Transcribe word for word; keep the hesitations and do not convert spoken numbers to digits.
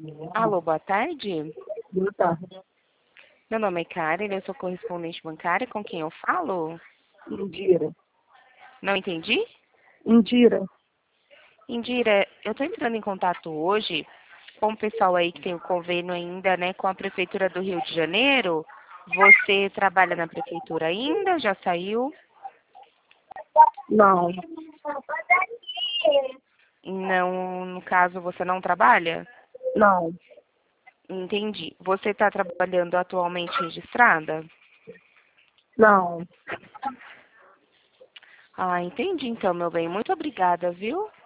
Alô, boa tarde. Boa tarde. Meu nome é Karen, eu sou correspondente bancária. Com quem eu falo? Indira. Não entendi? Indira. Indira, eu estou entrando em contato hoje com o pessoal aí que tem o convênio ainda, né, com a Prefeitura do Rio de Janeiro. Você trabalha na Prefeitura ainda? Já saiu? Não. Não, no caso, você não trabalha? Não. Entendi. Você está trabalhando atualmente registrada? Não. Ah, entendi então, meu bem. Muito obrigada, viu?